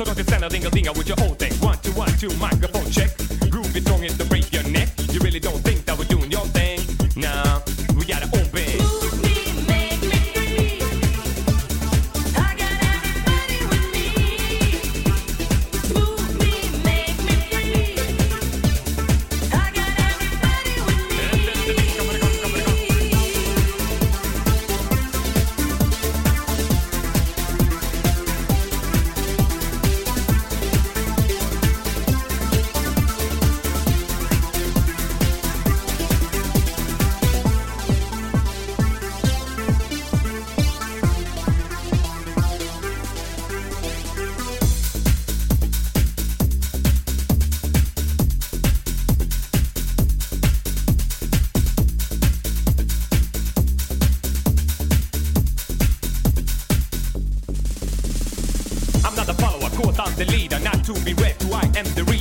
So don't you stand a ding-a-ding-a with your whole thing. 1, 2, 1, 2, microphone check. Groove it strong is to break your neck. You really don't think that we're doing your thing? Nah, we got it open. Move me, make me free. I got everybody with me. Move me, make me free. I got everybody with me. I'm not the follower, of course I'm the leader. Not to be read, who I am the reader.